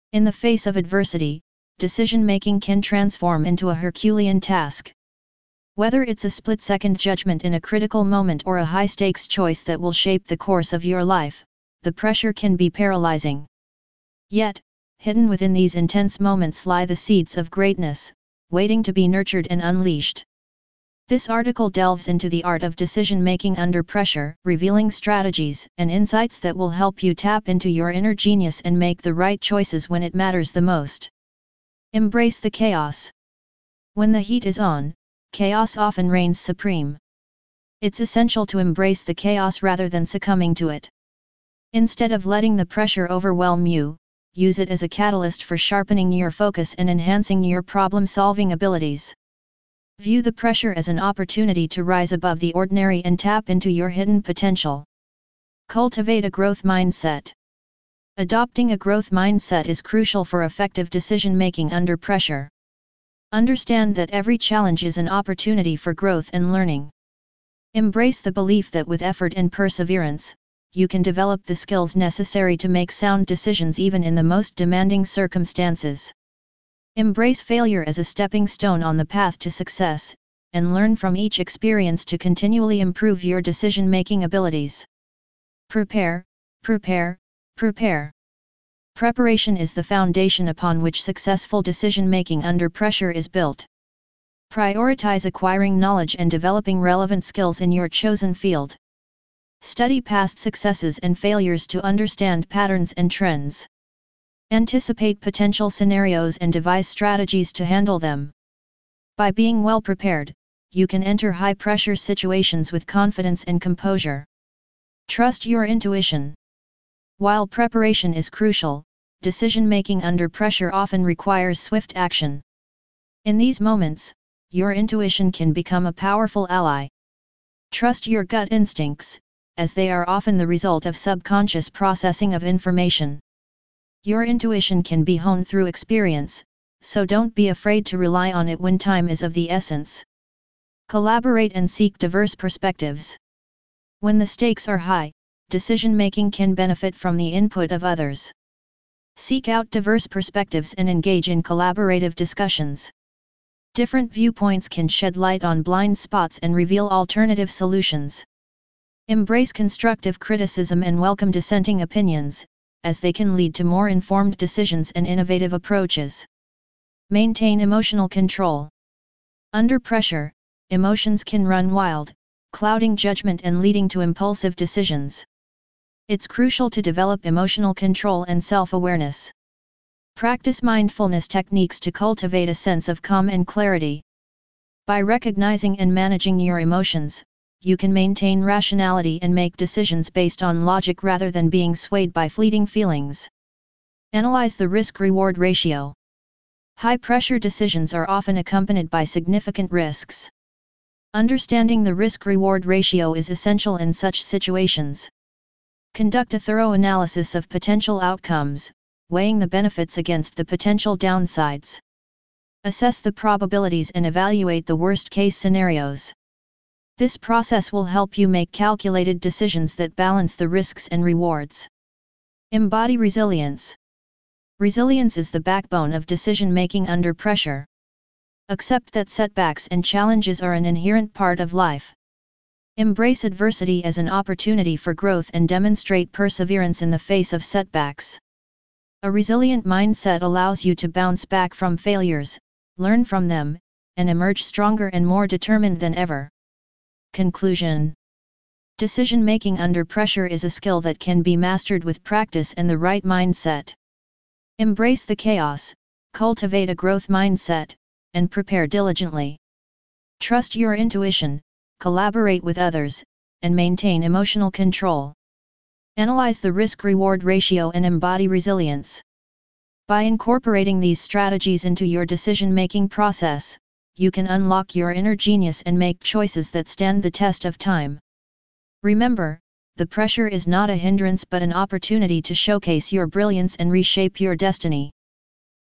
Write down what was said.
In the face of adversity, decision-making can transform into a Herculean task. Whether it's a split-second judgment in a critical moment or a high-stakes choice that will shape the course of your life, the pressure can be paralyzing. Yet, hidden within these intense moments lie the seeds of greatness, waiting to be nurtured and unleashed. This article delves into the art of decision-making under pressure, revealing strategies and insights that will help you tap into your inner genius and make the right choices when it matters the most. Embrace the chaos. When the heat is on, chaos often reigns supreme. It's essential to embrace the chaos rather than succumbing to it. Instead of letting the pressure overwhelm you, use it as a catalyst for sharpening your focus and enhancing your problem-solving abilities. View the pressure as an opportunity to rise above the ordinary and tap into your hidden potential. Cultivate a growth mindset. Adopting a growth mindset is crucial for effective decision-making under pressure. Understand that every challenge is an opportunity for growth and learning. Embrace the belief that with effort and perseverance, you can develop the skills necessary to make sound decisions even in the most demanding circumstances. Embrace failure as a stepping stone on the path to success, and learn from each experience to continually improve your decision-making abilities. Prepare, prepare, prepare. Preparation is the foundation upon which successful decision-making under pressure is built. Prioritize acquiring knowledge and developing relevant skills in your chosen field. Study past successes and failures to understand patterns and trends. Anticipate potential scenarios and devise strategies to handle them. By being well prepared, you can enter high-pressure situations with confidence and composure. Trust your intuition. While preparation is crucial, decision-making under pressure often requires swift action. In these moments, your intuition can become a powerful ally. Trust your gut instincts, as they are often the result of subconscious processing of information. Your intuition can be honed through experience, so don't be afraid to rely on it when time is of the essence. Collaborate and seek diverse perspectives. When the stakes are high, decision-making can benefit from the input of others. Seek out diverse perspectives and engage in collaborative discussions. Different viewpoints can shed light on blind spots and reveal alternative solutions. Embrace constructive criticism and welcome dissenting opinions, as they can lead to more informed decisions and innovative approaches. Maintain emotional control. Under pressure, emotions can run wild, clouding judgment and leading to impulsive decisions. It's crucial to develop emotional control and self-awareness. Practice mindfulness techniques to cultivate a sense of calm and clarity. By recognizing and managing your emotions, you can maintain rationality and make decisions based on logic rather than being swayed by fleeting feelings. Analyze the risk-reward ratio. High-pressure decisions are often accompanied by significant risks. Understanding the risk-reward ratio is essential in such situations. Conduct a thorough analysis of potential outcomes, weighing the benefits against the potential downsides. Assess the probabilities and evaluate the worst-case scenarios. This process will help you make calculated decisions that balance the risks and rewards. Embody resilience. Resilience is the backbone of decision-making under pressure. Accept that setbacks and challenges are an inherent part of life. Embrace adversity as an opportunity for growth and demonstrate perseverance in the face of setbacks. A resilient mindset allows you to bounce back from failures, learn from them, and emerge stronger and more determined than ever. Conclusion. Decision-making under pressure is a skill that can be mastered with practice and the right mindset. Embrace the chaos, cultivate a growth mindset, and prepare diligently. Trust your intuition, collaborate with others, and maintain emotional control. Analyze the risk-reward ratio and embody resilience. By incorporating these strategies into your decision-making process, you can unlock your inner genius and make choices that stand the test of time. Remember, the pressure is not a hindrance but an opportunity to showcase your brilliance and reshape your destiny.